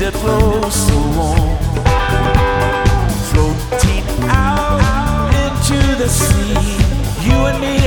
that flows so warm, floating out into the sea. You and me